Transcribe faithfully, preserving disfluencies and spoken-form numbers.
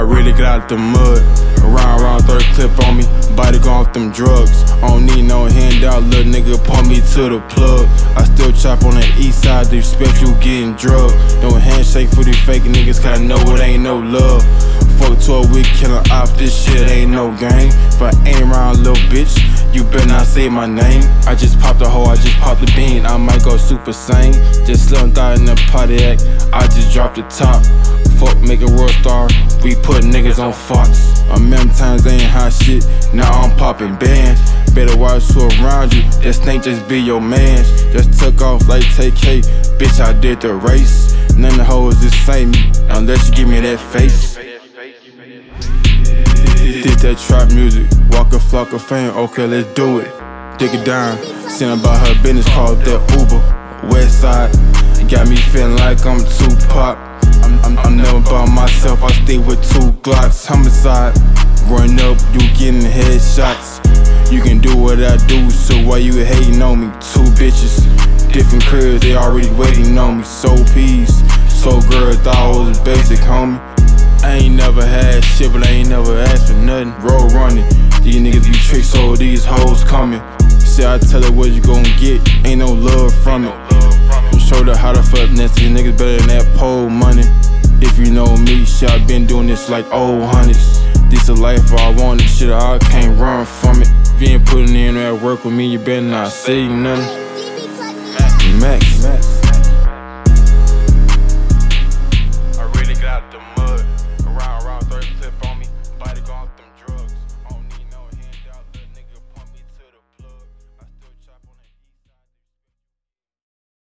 really get out the mud. Around, around, third clip on me, body go off them drugs. I don't need no handout, little nigga, pump me to the plug. I still chop on the east side, disrespect you getting drugged. No handshake for these fake niggas, cause I know it ain't no love. Fuck to a week killer op, this shit ain't no game. If I ain't around, little bitch, you better not say my name. I just popped the hoe, I just popped the bean, I might go super sane. Just slim thigh in the Pontiac, I just dropped the top. Fuck, make a world star, we put niggas on Fox. A million times they ain't hot shit, now I'm popping bands. Better watch who around you, that snake just be your mans. Just took off like T K, bitch I did the race. None of the hoes the same me, unless you give me that face. Did that trap music, walk a flock of fame, okay let's do it. Dig it down, seen about her business called that Uber. West side, got me feeling like I'm Tupac. I'm, I'm, I'm never by myself, I stay with two Glocks. Homicide, run up, you getting headshots. You can do what I do, so why you hating on me? Two bitches, different cribs, they already waiting on me. So peace, so girl, thought I was basic, homie. I ain't never had shit, but I ain't never asked for nothing. Road running, these niggas be tricks, so these hoes coming. See, I tell her what you gon' get, ain't no love from it. Show her how the fuck next, these niggas better than that pole money. If you know me, shit, I been doing this like old hundreds. This a life I wanted, shit, I can't run from it. If you ain't putting in that work with me, you better not say nothing. Max. Max.